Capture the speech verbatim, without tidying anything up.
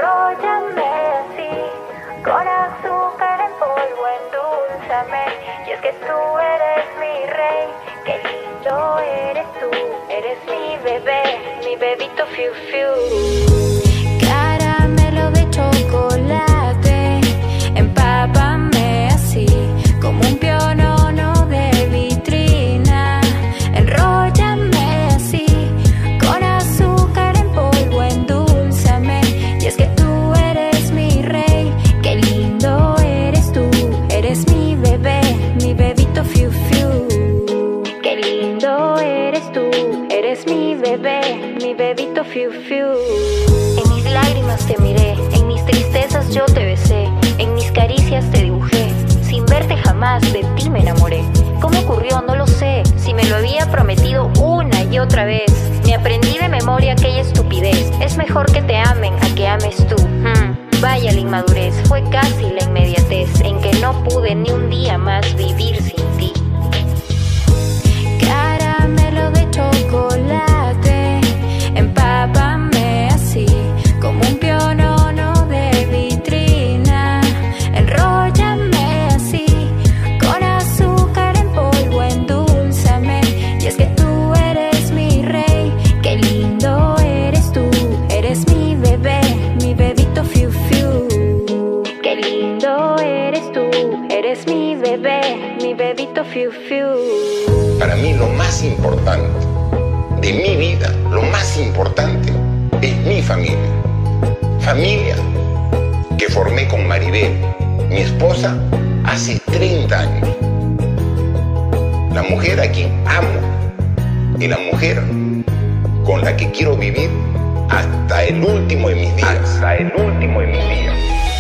Enróllame así, con azúcar en polvo, endulzame. Y es que tú eres mi rey, qué lindo eres tú. Eres mi bebé, mi bebito fiu fiu. Caramelo de chocolate, empápame así, como un pionono de vitrina. Enróllame así, con azúcar en polvo, endulzame. Y es que tú eres mi rey, qué lindo eres tú. Eres mi bebé, mi bebito fiu fiu. Qué lindo eres tú, eres mi bebé, mi bebito fiu fiu. En mis lágrimas te miré, en mis tristezas yo te besé, en mis caricias te dibujé. Sin verte jamás de ti me enamoré. ¿Cómo ocurrió? No lo sé. Si me lo había prometido una y otra vez. Me aprendí de memoria aquella estupidez. Es mejor que te amen a que ames tú. Hmm. Vaya la inmadurez, fue casi la inmediatez en que no pude ni un día más vivir sin ti. Caramelo de chocolate, empápame así, como un pionono de vitrina. Enróllame así, con azúcar en polvo, endulzame. Y es que tú eres mi rey, qué lindo eres tú. Eres mi bebé, mi bebito fiu fiu. Qué lindo eres tú, eres mi bebé, mi bebito fiu fiu. Para mí lo más importante de mi vida, lo más importante es mi familia. Familia que formé con Maribel, mi esposa, hace treinta años. La mujer a quien amo y la mujer con la que quiero vivir hasta el último de mis días. Hasta el último de mis días.